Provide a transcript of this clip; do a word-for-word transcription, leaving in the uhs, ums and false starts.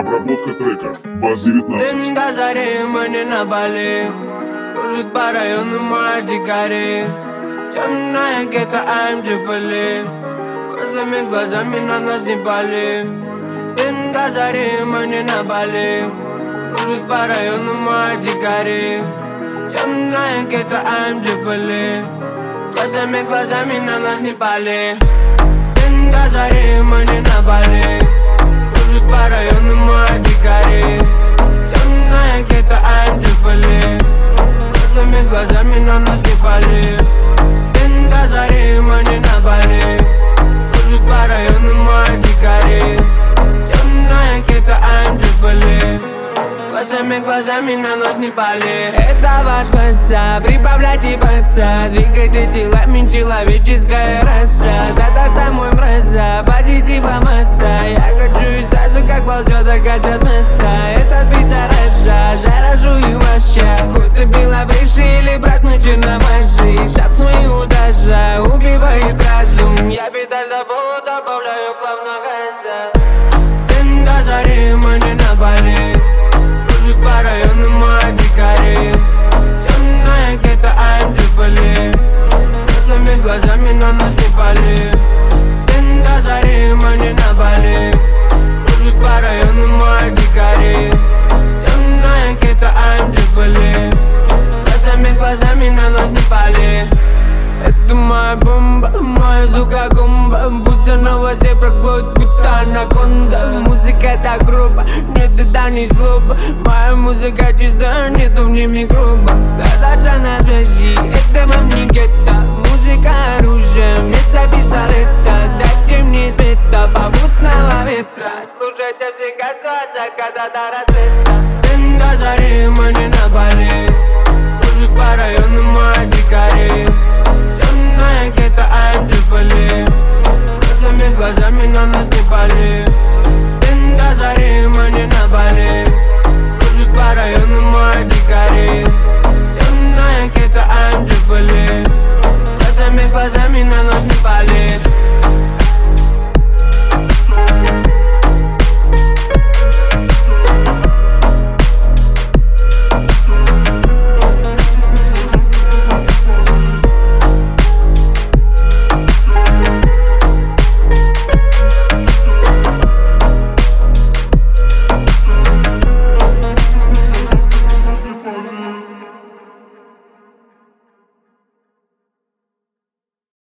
Обработка трека Бас девятнадцать. Дым до зари, мы не на Бали. Кружит по району моя дикари. Темная гетто, I'm Джипали. Косыми глазами на нас не пали. Дым до зари, мы не на Бали. Кружит по району моя дикари. Темная гетто, I'm Джипали. Косыми глазами на нас не пали. Дым до зари, мы не на Бали. Кружит по району моя дикари. Темная гетто, I'm Джипали. Косыми глазами на нас не пали. Дым до зари, мы не на Бали. Кружит по району моя дикари. Темная гетто, I'm Джипали. Косыми глазами на нас не пали. Это ваш глаза, прибавляйте баса. Двигайте телами, человеческая раса. Да-да-да, мой мраза, позитива масса. Я хочу издаться, как волчата хотят мяса. Этот бит заража, заражу и вообще. Хоть ты белобрысый или брат мой черномазый. Шаг свой удажа, убивает разум. Я педаль до пола добавляю плавно газа. Дым до зари, мы не на Бали. Кружит по району моя дикари. Темная гетто, I'm Джипали. Косыми глазами на нас не пали. Дым до зари, мы не на Бали. Кружит по району моя дикари. Темная гетто, I'm Джипали. Косыми глазами на нас не пали. Это моя бомба, моя сука гумба. Пусть она вас и проглотит, будто анаконда. Музыка так грубо, нет это не злоба. Моя музыка чистая, нету в ней микроба. Да-да-да на связи, это вам не гетто. Музыка оружие, вместо пистолета. Дайте мне света, попутного ветра. Слушайте всегда от заката до рассвета. Дым до зари, мы не